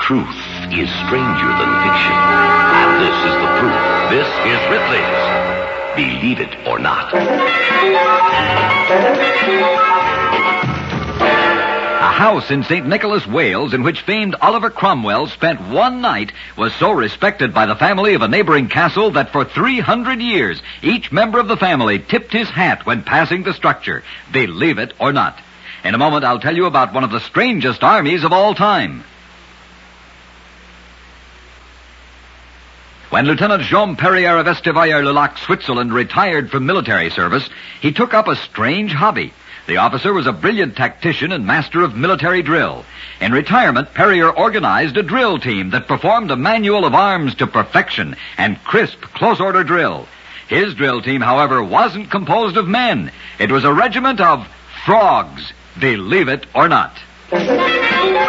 Truth is stranger than fiction. And this is the proof. This is Ripley's Believe It or Not. A house in St. Nicholas, Wales, in which famed Oliver Cromwell spent one night, was so respected by the family of a neighboring castle that for 300 years, each member of the family tipped his hat when passing the structure. Believe it or not. In a moment, I'll tell you about one of the strangest armies of all time. When Lieutenant Jean Perrier of Estavayer-le-Lac, Switzerland, retired from military service, he took up a strange hobby. The officer was a brilliant tactician and master of military drill. In retirement, Perrier organized a drill team that performed a manual of arms to perfection and crisp, close-order drill. His drill team, however, wasn't composed of men. It was a regiment of frogs. Believe it or not.